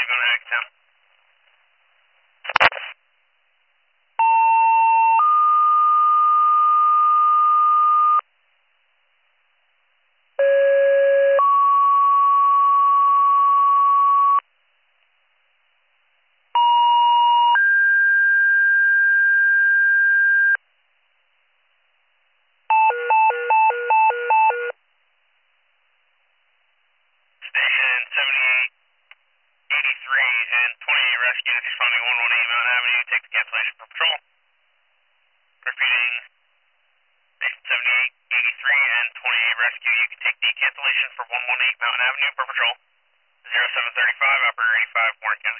You're going to Axtown. Station 7883 and 28 rescue units responding 118 Mountain Avenue. Take the cancellation for patrol. Repeating, Station 7883 and 28 rescue. You can take the cancellation for 118 Mountain Avenue for patrol. 0735, operator 85, Warren County.